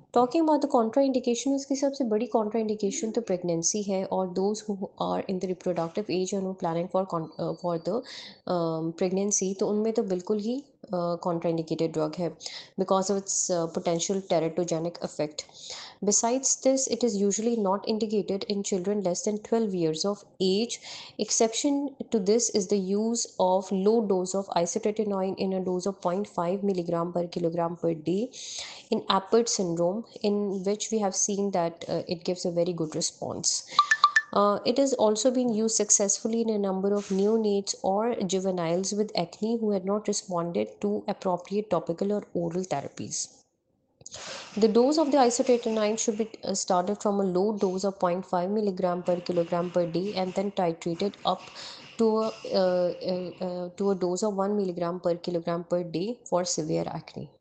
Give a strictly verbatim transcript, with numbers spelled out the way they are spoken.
Talking about the contraindication, इसकी सबसे बड़ी कॉन्ट्राइंडिकेशन तो प्रेगनेंसी है, और those who are in the reproductive age and planning for for the pregnancy, तो उनमें तो बिल्कुल ही कॉन्ट्राइंडिकेटेड ड्रग है because of its potential teratogenic effect. Besides this, it is usually not indicated in children less than twelve years of age. Exception to this is the use of low dose of isotretinoin in a dose of zero point five milligram per kilogram per day in Apert syndrome, in which we have seen that uh, it gives a very good response. Uh, it has also been used successfully in a number of neonates or juveniles with acne who had not responded to appropriate topical or oral therapies. The dose of the isotretinoin should be uh, started from a low dose of zero point five milligram per kilogram per day and then titrated up to a, uh, uh, uh, to a dose of one milligram per kilogram per day for severe acne.